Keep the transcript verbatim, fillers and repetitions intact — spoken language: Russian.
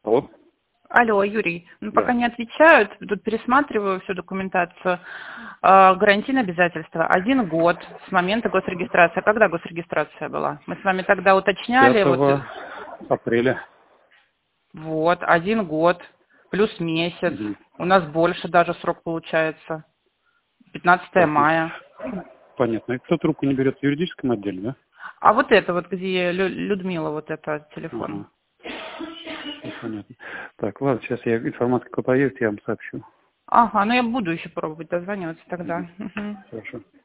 Алло. Алло, Юрий. Ну, Да. пока не отвечают, тут пересматриваю всю документацию. А, гарантийные обязательства. Один год с момента госрегистрации. А когда госрегистрация была? Мы с вами тогда уточняли. Вот, пятого апреля. вот, один год плюс месяц. Угу. У нас больше даже срок получается. пятнадцатое Так, ну, мая. понятно. И кто трубку не берет в юридическом отделе, да? А вот это вот, где Лю- Людмила, вот это телефон. Ага. Ну, понятно. Так, ладно, сейчас я информацию, какая появится, я вам сообщу. Ага, ну я буду еще пробовать дозваниваться тогда. Угу. Мгм. Хорошо.